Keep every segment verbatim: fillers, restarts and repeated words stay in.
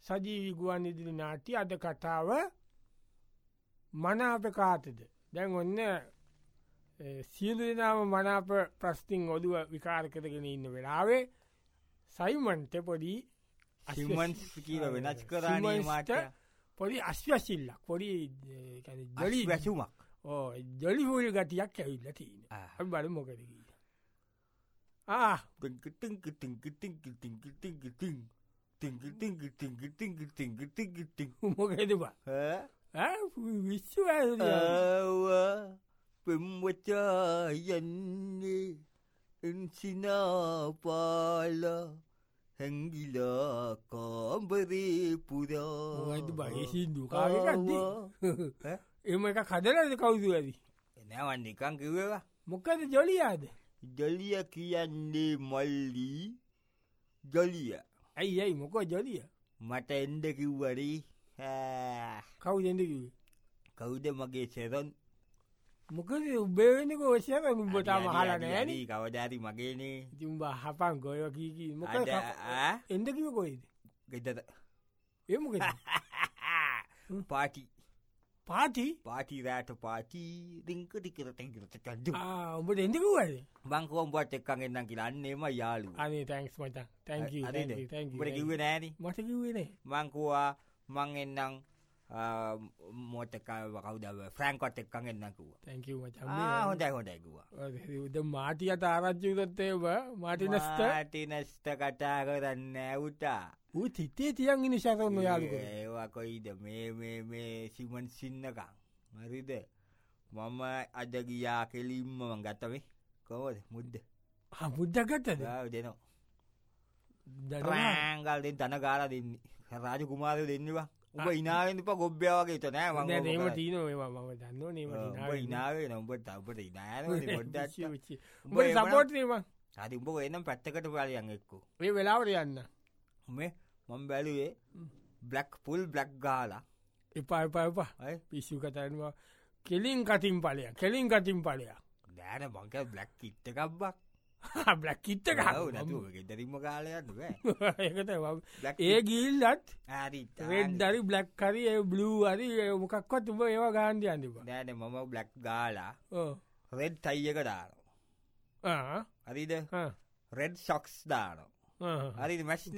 සජීවී ගුවන් ඉදිරි නාට්‍ය අද කතාව මනාප කාටද. දැන් ඔන්න සියලු දෙනාම මනාප ප්‍රස්තිං ඔදුව විකාර කරගෙන ඉන්න වෙලාවේ සයිමන්ට පොඩි වෙනස් කරට පොඩි අශ්වසිල්ලක් පොඩි ජොලි වැසුමක් ඕ ජොලි හූල් ගතියක් ඇවිල්ල තියන බල මොකද මොකදවා විශ්ව පෙම්වචා යන්නේ එන්සිනාපාල හැංගිලා කාම්බරේ පුරා බය සිින්දු කාගද එම එක කදලද කවුදු ඇද එනවන් නිකං කිවවා මොකද ජොලියාද ජොලිය කියන්නේ මල්ලී ජොලිය ඇයි ඇයි මොකෝ ජොලිය මට එන්ඩ කිව්වරී කවු දෙඩකිව කවුද මගේ සෙරොන් මොකද උබේවෙනක ඔෂය උඹටා මහලා නෑන කවදාරි මගේනේ ජුම්බ හපන් ගොය කීකී මොක එඩකිව කොයිද ගෙදද ඒමක පාටි පාටි පාටි රෑට පාටි රිංකටි කරටැකිරට කඩ්ඩු උඹට එඩකුවද බංකෝම්බට එක්කන් එන්නම් කියලාන්නේම යාලු අනේ තැන්ක්ස් මට තැක කිව නෑන මට කිවනේ මංකවා මං එන්නම් මෝතක කවුදව ෆ්‍රෑන්කොට් එක්කන් එන්නකුව තැකව මච හොඳයි හොඳයිකුවා ද මාටිය තාරච්චිතත්තේව මාටිනස්ට ටිනස්ට කටා කරන්න ඇවුටා ඌ තිත්තේ තියන් ඉනි සැකරන්න යාලු ඒවා කොයිද මේ මේ සිමන් සින්නකං මරිද මම අද ගියා කෙලින්ම ගත්තවේ කොවද මුද්ද මුද්දගත්තද දෙනවා රෑංගල්ෙන් තන ගාලා දෙන්නේ රාජ කුමාරය දෙන්නවා උඹ ඉනාවෙන්ප ගොබ්්‍යයාවගේ ත නෑ ම නේම තිීන ම දන්න නීම ඉනාවේ නොඹට අපට ඉනාන සපෝට්ම අති උඹ එනම් පැත්තකට පාලයන් එක්කු ඒ වෙලාවට යන්න මේ මම් බැලුවේ බ්ලක් පුල් බ්ලක් ගාලා එපා එපා එපා පිස්සු කතරනවා කෙලින් කතින් පලය කෙලින් කතින් පලයා දෑන බංක බ්ලක් කිට්ට එකක්බක් බ්ලක් කිට්ට නැතුව ගෙදරීම කාලයන්න ඒකත ඒ ගිල්ලත් රෙඩ්ඩරි බ්ලක් කරි බ්ලූ අරි මොකක්වත් උඹ ඒවා ගාන්ධ අන්දිප නෑන මම බ්ලක් ගාලා රෙඩ් තයියක දානවා හරිද රෙඩ් ශොක්ස් දානවා හරි මැස්්න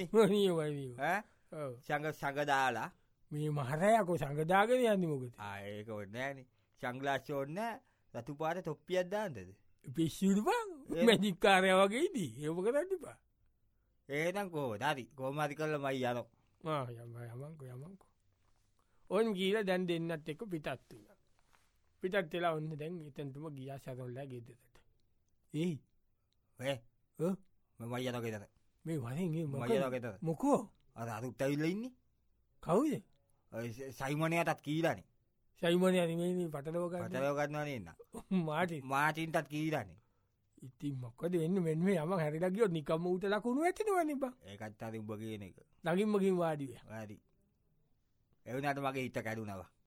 සඟ සඟදාලා මේ මහරයකු සඟදාගෙන යන්නමකද ආයක ඔන්නෑන සංගලාශෝන්න රතු පාට තොප්පියත් දාන්තද පිස්සුරුපන් මැජික්කාරය වගේදී ඒම කරන්නපා ඒනම් කෝ දරි කෝමති කරල මයි යන යමංකු යමංකු ඔන් ගීල දැන් දෙන්නත් එක්ක පිටත්තුන පිටත් වෙලා ඔන්න දැන් එතැන්තුම ගියා සැරොල්ල ගෙදකට ඒ ඒ මයි යන ගෙතර මේ වරගේ මයනගෙත මොකෝ අර අරුත් ඇවිල්ල ඉන්නේ කවුද සයිමනයටත් කීලනේ සයිමනය අනිමේ පටලෝක පටලෝගන්නවන එන්න මාටි මාටින්ටත් කීලනේ ඉතින් මොක්කද එන්න මෙන්ම යම හැරිලගියෝ නිකම ූට ලකුණු ඇතිනවනිබ ඒකත් අති උඹ කියන එක නගින්මකින් වාඩිය වැඩි එවනට මගේ හිත කැඩුනවා